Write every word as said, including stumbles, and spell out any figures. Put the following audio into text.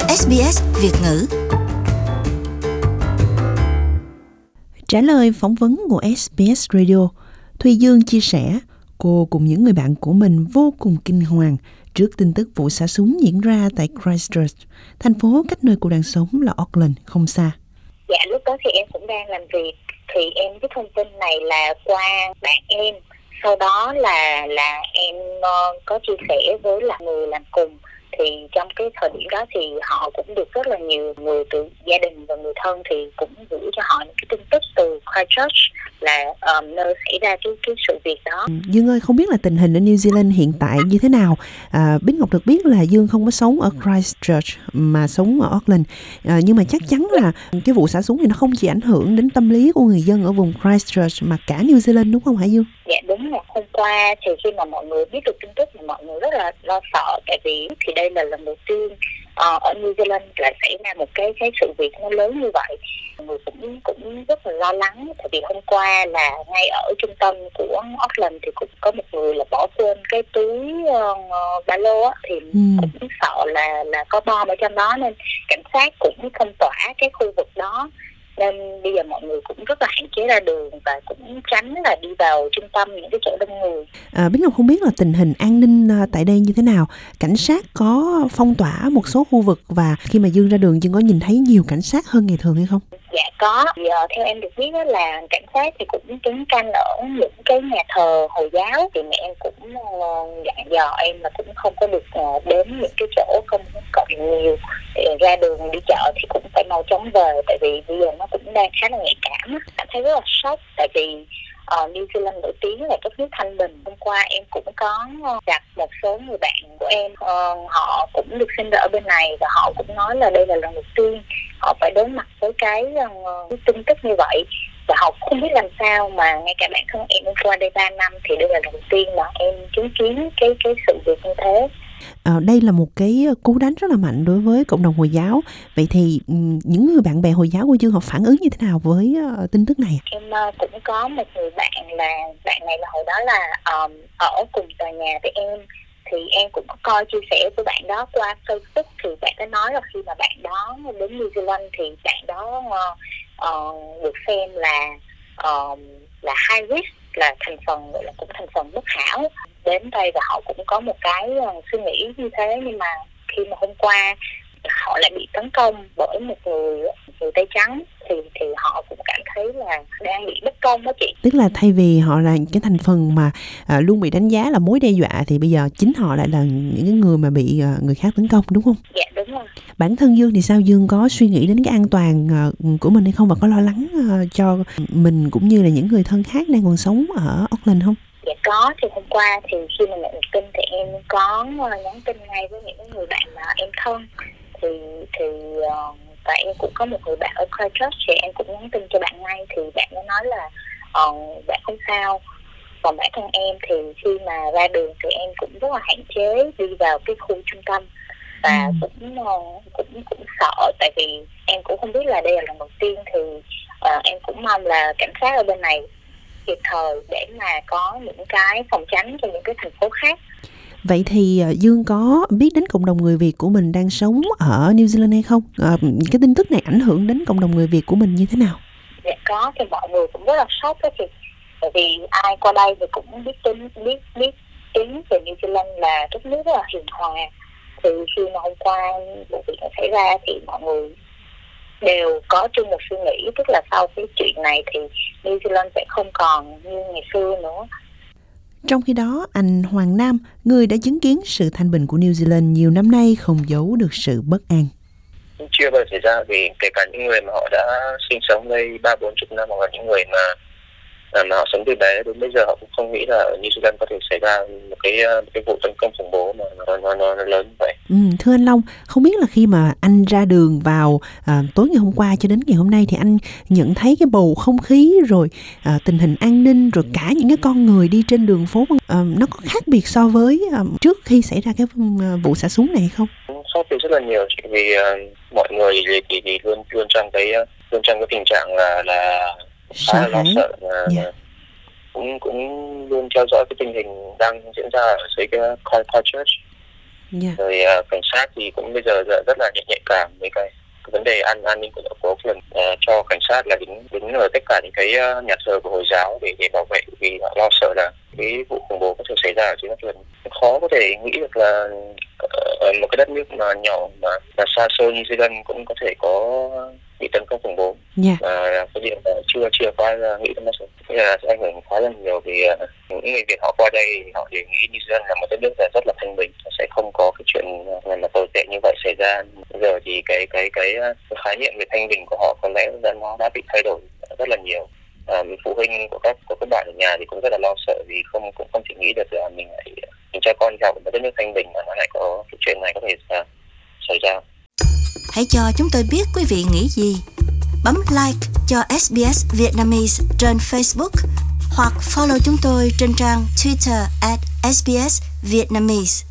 ét bê ét Việt ngữ. Trả lời phỏng vấn của ét bê ét Radio, Thùy Dương chia sẻ cô cùng những người bạn của mình vô cùng kinh hoàng trước tin tức vụ xả súng diễn ra tại Christchurch, thành phố cách nơi cô đang sống là Auckland không xa. Dạ, lúc đó thì em cũng đang làm việc, thì em biết thông tin này là qua bạn em. Sau đó là là em uh, có chia sẻ với là người làm cùng. Thì trong cái thời điểm đó thì họ cũng được rất là nhiều người từ gia đình và người thân thì cũng gửi cho họ những cái tin tức từ Christchurch là um, nơi xảy ra cái cái sự việc đó. Dương ơi, không biết là tình hình ở New Zealand hiện tại như thế nào? À, Bích Ngọc được biết là Dương không có sống ở Christchurch mà sống ở Auckland, à, nhưng mà chắc chắn là cái vụ xả súng thì nó không chỉ ảnh hưởng đến tâm lý của người dân ở vùng Christchurch mà cả New Zealand, đúng không hả Dương? Dạ đúng rồi, hôm qua thì khi mà mọi người biết được tin tức thì mọi người rất là lo sợ, tại vì thì đây là lần đầu tiên uh, ở New Zealand lại xảy ra một cái cái sự việc nó lớn như vậy. Mọi người cũng cũng rất là lo lắng, tại vì hôm qua là ngay ở trung tâm của Auckland thì cũng có một người là bỏ quên cái túi uh, ba lô á, thì ừ. cũng sợ là là có bom ở trong đó nên cảnh sát cũng phong tỏa cái khu vực đó. Nên bây giờ mọi người cũng rất là hạn chế ra đường và cũng tránh là đi vào trung tâm những cái chỗ đông người. À, Bích Ngọc không biết là tình hình an ninh tại đây như thế nào? Cảnh sát có phong tỏa một số khu vực và khi mà Dương ra đường Dương có nhìn thấy nhiều cảnh sát hơn ngày thường hay không? Dạ có. Giờ theo em được biết đó là cảnh sát thì cũng đứng canh ở những cái nhà thờ Hồi giáo, thì mẹ em cũng uh, dặn dò em là cũng không có được uh, đến những cái chỗ công cộng nhiều. Thì ra đường đi chợ thì cũng phải mau chóng về, tại vì bây giờ nó cũng đang khá là nhạy cảm. Cảm thấy rất là sốc, tại vì uh, New Zealand nổi tiếng là đất nước thanh bình. Hôm qua em cũng có gặp một số người bạn của em, uh, họ cũng được sinh ra ở bên này và họ cũng nói là đây là lần đầu tiên họ phải đối mặt với cái, uh, cái tin tức như vậy và họ không biết làm sao. Mà ngay cả bản thân em qua đây ba năm thì đây là lần đầu tiên mà em chứng kiến cái cái sự việc như thế. À, đây là một cái cú đánh rất là mạnh đối với cộng đồng Hồi giáo. Vậy thì những người bạn bè Hồi giáo của Dương họ phản ứng như thế nào với uh, tin tức này? Em uh, cũng có một người bạn là bạn này là hồi đó là um, ở cùng tòa nhà với em, thì em cũng có coi chia sẻ của bạn đó qua Facebook. Thì bạn đã nói là khi mà bạn đó đến New Zealand thì bạn đó uh, uh, được xem là uh, là high risk, là thành phần gọi là cũng thành phần bất hảo đến đây, và họ cũng có một cái uh, suy nghĩ như thế. Nhưng mà khi mà hôm qua họ lại bị tấn công bởi một người người Tây trắng thì thì họ cũng cảm thấy là đang bị bất công đó chị. Tức là thay vì họ là cái thành phần mà à, luôn bị đánh giá là mối đe dọa thì bây giờ chính họ lại là những cái người mà bị à, người khác tấn công, đúng không? Dạ đúng rồi. Bản thân Dương thì sao? Dương có suy nghĩ đến cái an toàn à, của mình hay không, và có lo lắng à, cho mình cũng như là những người thân khác đang còn sống ở Auckland không? Dạ có. Thì hôm qua thì khi mà nhận được tin thì em có nhắn tin ngay với những người bạn mà em thân. Thì thì uh, và em cũng có một người bạn ở Christchurch thì em cũng nhắn tin cho bạn ngay, thì bạn ấy nói là uh, bạn không sao. Còn bản thân em thì khi mà ra đường thì em cũng rất là hạn chế đi vào cái khu trung tâm và ừ. cũng uh, cũng cũng sợ, tại vì em cũng không biết là đây là lần đầu tiên. Thì uh, em cũng mong là cảnh sát ở bên này kịp thời để mà có những cái phòng tránh cho những cái thành phố khác. Vậy thì Dương có biết đến cộng đồng người Việt của mình đang sống ở New Zealand hay không? À, cái tin tức này ảnh hưởng đến cộng đồng người Việt của mình như thế nào? Dạ có, thì mọi người cũng rất là sốc đó chị. Bởi vì ai qua đây thì cũng biết tính biết biết tiếng về New Zealand là đất nước rất là hiền hòa. Thì khi mà hôm qua vụ việc xảy ra thì mọi người đều có chung một suy nghĩ, tức là sau cái chuyện này thì New Zealand sẽ không còn như ngày xưa nữa. Trong khi đó, anh Hoàng Nam, người đã chứng kiến sự thanh bình của New Zealand nhiều năm nay, không giấu được sự bất an. Chưa bao giờ xảy ra, vì kể cả những người mà họ đã sinh sống đây ba bốn chục năm, hoặc là những người mà mà họ sống từ bé đến bây giờ, họ cũng không nghĩ là ở New Zealand có thể xảy ra một cái một cái vụ tấn công khủng bố mà nó nó nó, nó lớn như vậy. Ừ, thưa anh Long, không biết là khi mà anh ra đường vào à, tối ngày hôm qua cho đến ngày hôm nay thì anh nhận thấy cái bầu không khí rồi à, tình hình an ninh rồi cả những cái con người đi trên đường phố à, nó có khác biệt so với à, trước khi xảy ra cái vụ xả súng này hay không? Khác biệt rất là nhiều, vì uh, mọi người thì, thì, thì luôn luôn trong cái luôn trong cái tình trạng là là khá là lo sợ, và yeah. cũng cũng luôn theo dõi cái tình hình đang diễn ra ở dưới cái Christchurch. Yeah. Rồi uh, cảnh sát thì cũng bây giờ rất là nhạy, nhạy cảm với cái, cái vấn đề an an ninh của thành phố Oakland, uh, cho cảnh sát là đứng đứng ở tất cả những cái uh, nhà thờ của Hồi giáo để để bảo vệ, vì họ lo sợ là cái vụ khủng bố có thể xảy ra ở trên Oakland. Khó có thể nghĩ được là ở một cái đất nước mà nhỏ mà, mà xa xôi như Zealand cũng có thể có bị tấn công khủng bố. Yeah. Và cái điểm là chưa chưa có ai nghĩ đến nó sẽ, là sẽ ảnh hưởng khá là nhiều, vì uh, những người Việt họ qua đây họ đều nghĩ New Zealand là một đất nước rất là thanh bình, sẽ không có cái chuyện mà tồi tệ như vậy xảy ra. Bây giờ thì cái cái cái, cái khái niệm về thanh bình của họ có lẽ là nó đã bị thay đổi rất là nhiều. À, phụ huynh của các của các bạn ở nhà thì cũng rất là lo sợ, vì không cũng không thể nghĩ được là mình lại mình cho con đi học ở một đất nước thanh bình mà nó lại có cái chuyện này có thể uh, xảy ra. Hãy cho chúng tôi biết quý vị nghĩ gì. Bấm like cho ét bê ét Vietnamese trên Facebook hoặc follow chúng tôi trên trang Twitter at ét bê ét Vietnamese.